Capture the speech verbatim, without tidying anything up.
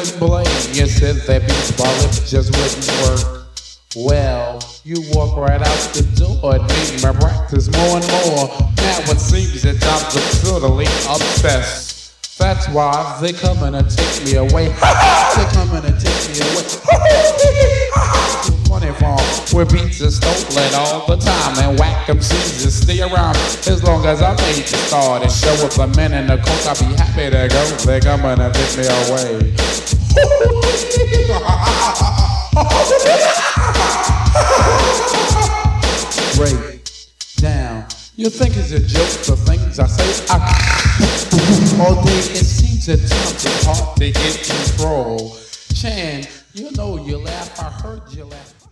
couldn't blame. You said that beats while it just wouldn't work. Well, you walk right out the door and made my practice more and more. Now it seems that I'm totally obsessed. That's why they coming to take me away. They coming to take me away. Funny farm where beats are stolen all the time and whack em C's stay around as long as I made the start and show up a man in the coke. I'll be happy to go. They coming to take me away. Break down. You think it's a joke, the things I say. I all day it seems at times it's hard to get control. Chan, you know you laugh. I heard you laugh.